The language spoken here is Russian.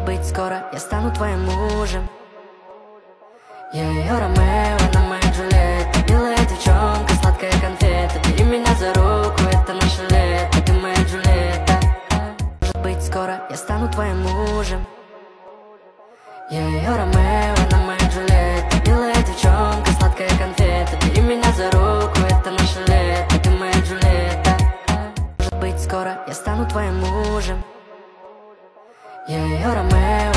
быть, скоро я стану твоим мужем. Я ее Ромео, она моя Джульетта. Милая девчонка, сладкая конфета. Бери меня за руку, это наше лето. Ты моя Джульетта. Может быть, скоро я стану твоим мужем. Я ее Ромео, она моя Джульетта. Милая девчонка, сладкая конфета. Бери меня за руку, это наше лето. Ты моя Джульетта. Может быть, скоро я стану твоим мужем. Я ее Ромео,